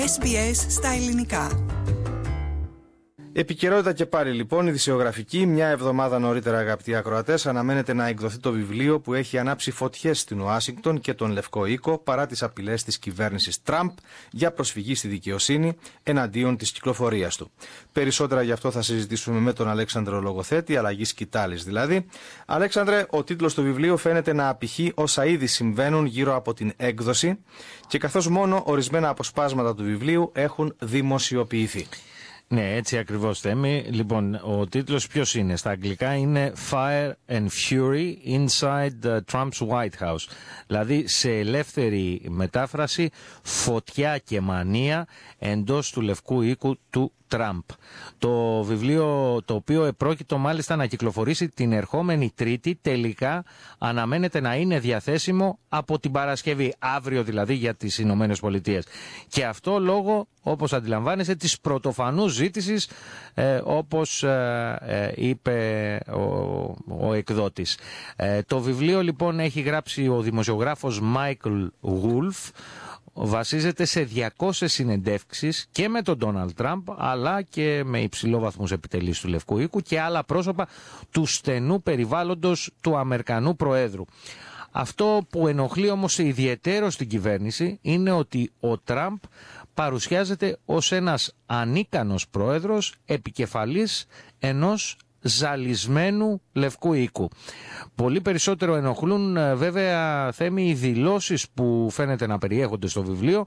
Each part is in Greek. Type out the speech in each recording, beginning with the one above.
SBS στα ελληνικά. Επικαιρότητα και πάλι λοιπόν, ειδησιογραφική. Μια εβδομάδα νωρίτερα, αγαπητοί ακροατές, αναμένεται να εκδοθεί το βιβλίο που έχει ανάψει φωτιές στην Ουάσιγκτον και τον Λευκό Οίκο παρά τις απειλές της κυβέρνησης Τραμπ για προσφυγή στη δικαιοσύνη εναντίον της κυκλοφορίας του. Περισσότερα γι' αυτό θα συζητήσουμε με τον Αλέξανδρο Λογοθέτη, αλλαγής σκητάλης δηλαδή. Αλέξανδρε, ο τίτλος του βιβλίου φαίνεται να απηχεί όσα ήδη συμβαίνουν γύρω από την έκδοση και καθώς μόνο ορισμένα αποσπάσματα του βιβλίου έχουν δημοσιοποιηθεί. Ναι, έτσι ακριβώς, Θέμη. Λοιπόν, ο τίτλος ποιος είναι? Στα αγγλικά είναι Fire and Fury Inside Trump's White House. Δηλαδή, σε ελεύθερη μετάφραση, φωτιά και μανία εντός του Λευκού Οίκου του Τραμπ. Το βιβλίο, το οποίο επρόκειτο μάλιστα να κυκλοφορήσει την ερχόμενη Τρίτη, τελικά αναμένεται να είναι διαθέσιμο από την Παρασκευή, αύριο δηλαδή, για τις Ηνωμένες Πολιτείες. Και αυτό λόγω, όπως αντιλαμβάνεσαι, της πρωτοφανούς ζήτησης, όπως είπε ο εκδότης. Το βιβλίο λοιπόν έχει γράψει ο δημοσιογράφος Michael Wolff. Βασίζεται σε 200 συνεντεύξεις και με τον Ντόναλντ Τραμπ, αλλά και με υψηλόβαθμους επιτελείς του Λευκού Οίκου και άλλα πρόσωπα του στενού περιβάλλοντος του Αμερικανού Προέδρου. Αυτό που ενοχλεί όμως ιδιαιτέρως την κυβέρνηση είναι ότι ο Τραμπ παρουσιάζεται ως ένας ανίκανος πρόεδρος, επικεφαλής ενός ζαλισμένου Λευκού Οίκου. Πολύ περισσότερο ενοχλούν βέβαια, Θέμη, οι δηλώσεις που φαίνεται να περιέχονται στο βιβλίο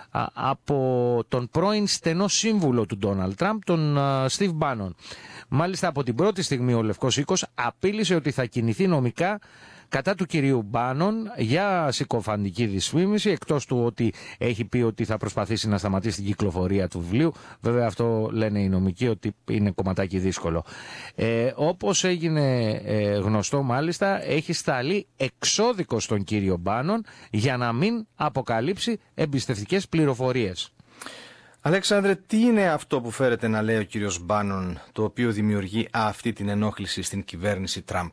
από τον πρώην στενό σύμβουλο του Ντόναλντ Τραμπ, τον Στιβ Μπάνον. Μάλιστα από την πρώτη στιγμή ο Λευκός Οίκος απείλησε ότι θα κινηθεί νομικά κατά του κυρίου Μπάνον για συκοφαντική δυσφήμιση, εκτός του ότι έχει πει ότι θα προσπαθήσει να σταματήσει την κυκλοφορία του βιβλίου. Βέβαια αυτό λένε οι νομικοί ότι είναι κομματάκι δύσκολο. Όπως έγινε γνωστό μάλιστα, έχει σταλεί εξώδικο στον κύριο Μπάνον για να μην αποκαλύψει εμπιστευτικές πληροφορίες. Αλέξανδρε, τι είναι αυτό που φέρεται να λέει ο κύριος Μπάνον, το οποίο δημιουργεί αυτή την ενόχληση στην κυβέρνηση Τραμπ?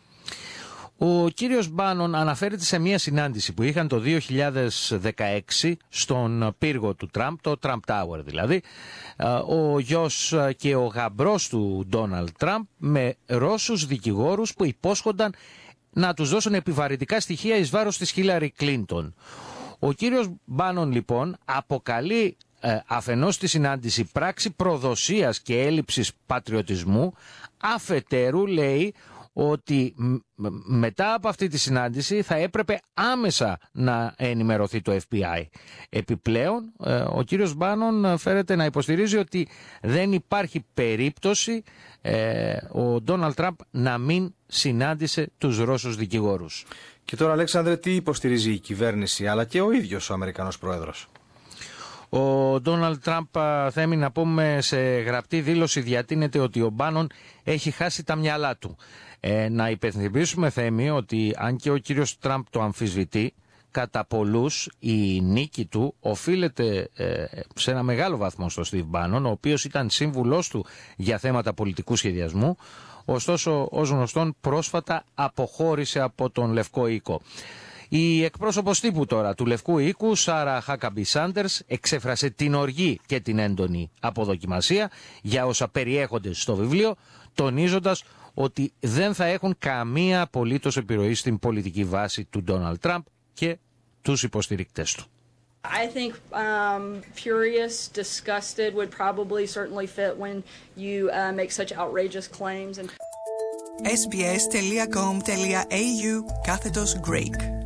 Ο κύριος Μπάνον αναφέρεται σε μια συνάντηση που είχαν το 2016 στον πύργο του Τραμπ, το Trump Tower δηλαδή, ο γιος και ο γαμπρός του Ντόναλντ Τραμπ με Ρώσους δικηγόρους που υπόσχονταν να τους δώσουν επιβαρυντικά στοιχεία εις βάρος της Χίλαρι Κλίντον. Ο κύριος Μπάνον λοιπόν αποκαλεί αφενός τη συνάντηση πράξη προδοσίας και έλλειψης πατριωτισμού, αφετέρου λέει ότι μετά από αυτή τη συνάντηση θα έπρεπε άμεσα να ενημερωθεί το FBI. Επιπλέον, ο κύριος Μπάνον φέρεται να υποστηρίζει ότι δεν υπάρχει περίπτωση ο Ντόναλντ Τραμπ να μην συνάντησε τους Ρώσους δικηγόρους. Και τώρα, Αλέξανδρε, τι υποστηρίζει η κυβέρνηση αλλά και ο ίδιος ο Αμερικανός Πρόεδρος? Ο Ντόναλντ Τραμπ, Θέμη, να πούμε, σε γραπτή δήλωση διατείνεται ότι ο Μπάνον έχει χάσει τα μυαλά του. Να υπενθυμίσουμε, Θέμη, ότι αν και ο κύριος Τραμπ το αμφισβητεί, κατά πολλούς η νίκη του οφείλεται σε ένα μεγάλο βαθμό στο Στιβ Μπάνον, ο οποίος ήταν σύμβουλός του για θέματα πολιτικού σχεδιασμού, ωστόσο ως γνωστόν πρόσφατα αποχώρησε από τον Λευκό Οίκο. Η εκπρόσωπος τύπου τώρα του Λευκού Οίκου, Σάρα Χάκαμπι Σάντερς, εξέφρασε την οργή και την έντονη αποδοκιμασία για όσα περιέχονται στο βιβλίο, τονίζοντας ότι δεν θα έχουν καμία απολύτως επιρροή στην πολιτική βάση του Ντόναλντ Τραμπ και τους υποστηρικτές του. I think furious, disgusted would probably certainly fit when you make such outrageous claims. sbs.com.au/Greek